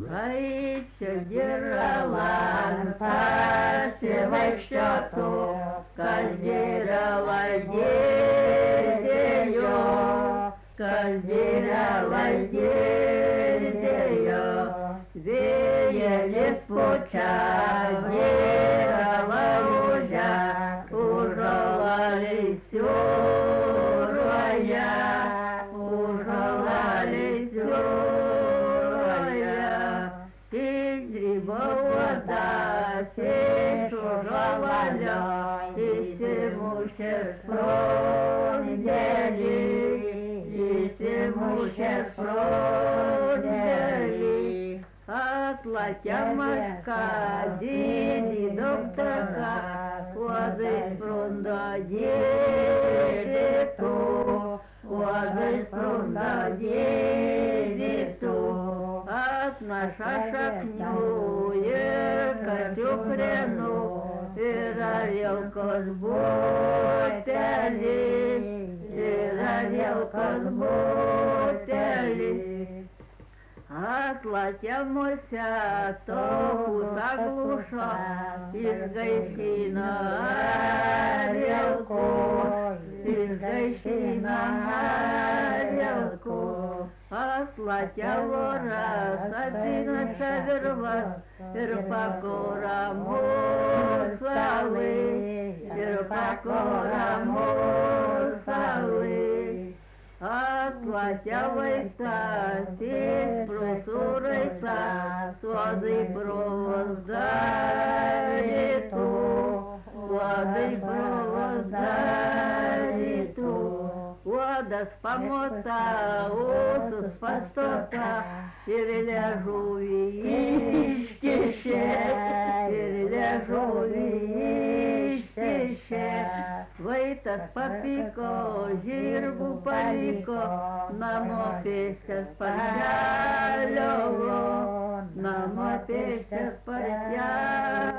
Kai dirala pasivaikščiotų, kas dirala girdėjo, kas dirala girdėjo. Vėjelis pučia, dirala ūžia, ūžala leisiuoja, ūžala leisiuoja. Išdrybauota, išužavalio, įsimušęs frontelį, įsimušęs frontelį. Atlakiamas, kad didį daugtaką, uodai sprunda dėdytų, uodai sprunda dėdytų. Atnaša šaknių ir kačiukrenų ir arielkos butelį, ir arielkos butelį. Atlakiamuose tokus aglušo, išgaišina arielko, išgaišina arielko. Atlakiavoras atsineša virvas ir pakora musalai, ir pakora musalai. Atlakiavaitas iš prusūraitas, suodai provozdarytų, suodai provozdarytų. Uodas pamota, ūsus pastota ir liežuvį iškišė, ir liežuvį iškišė. Vaitas papiko, žirgų paliko, namo pėsčias parkelio, namo pėsčias parkelio.